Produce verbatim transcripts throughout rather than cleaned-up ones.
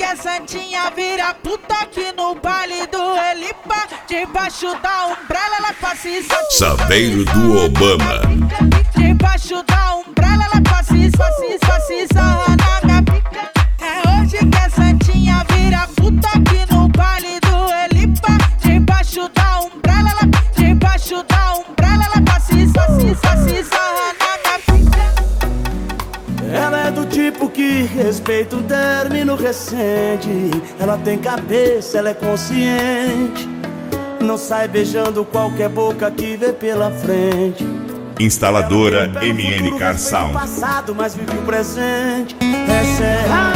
que é santinha vira puta aqui no baile do Elipa. Debaixo da umbrella ela passa e Saveiro do Obama. Debaixo da umbrella ela passa e passa e sarra na minha pica. É hoje que é santinha vira puta aqui no baile do Elipa. Debaixo da umbrella ela, debaixo da umbrella ela passa e passa e sarra na minha pica. Ela é do tipo que respeita um término recente. Ela tem cabeça, ela é consciente. Não sai beijando qualquer boca que vê pela frente. Instaladora M N Car Sound. Passado, mas vive o presente. Essa é a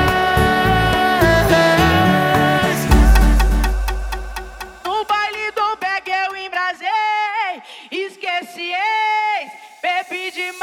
no baile do bag eu embrasei, esqueci ex, bebi demais.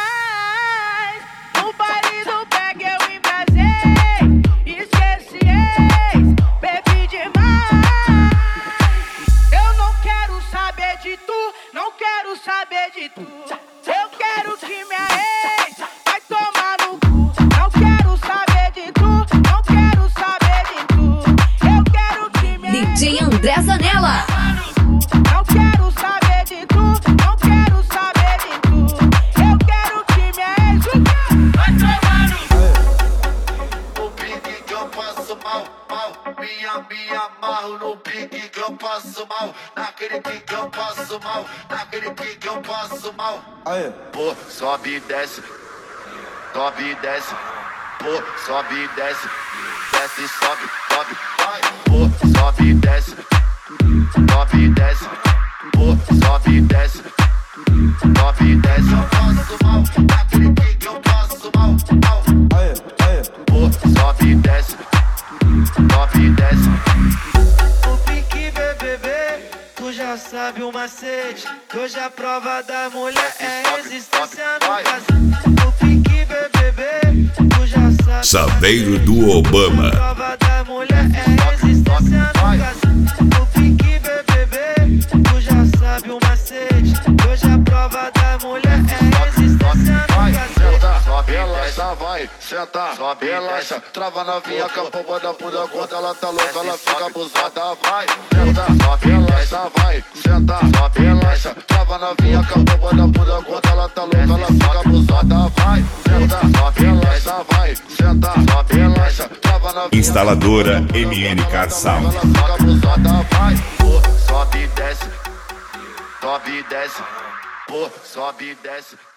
No baile do bag eu embrasei, esqueci ex, bebi demais. Eu não quero saber de tu, não quero saber de tu. Eu quero que minha ex vai tomar no cu. Não quero saber de tu, não quero saber de tu. Eu quero que minha D J André Zanella. Não quero saber de tu, não quero saber de tu. Eu quero que minha ex vai tomar no cu. No pique que eu passo mal, mal. Minha, me amarro no pique que eu passo mal. Naquele pique que eu passo mal. Naquele pique que eu passo mal. Aê. Pô, sobe e desce. Sobe e desce. Pô, sobe e desce. Desce e sobe, sobe, vai. Pô, sobe e desce. Sobe e desce. Pô, sobe e desce. Sobe e desce. Eu passo mal. Naquele pique que eu passo mal, mal. Aê, aê. Pô, sobe e desce. Sobe e desce. O pique B B B, tu já sabe o macete. Que hoje a prova da mulher é resistência no caso. O pique B B B, tu já sabe. Saveiro do Obama. A prova da mulher é resistência no caso. O pique B B B, tu já sabe o macete. Que hoje a prova da mulher é resistência no caso. Sobe, relaxa, vai, senta, sobe, relaxa. Trava novinha com a pomba da bunda. Quando ela tá louca, ela fica abusada, vai. Senta, sobe, relaxa, vai, senta, sobe, relaxa. Trava novinha com a pomba da bunda. Quando ela tá louca, ela fica abusada, vai. Senta, sobe, relaxa, vai, senta, sobe, relaxa. Trava novinha. Instaladora M N Car Sound. Ela fica abusada, vai. Pô, sobe e desce, sobe e desce. Pô, sobe e desce.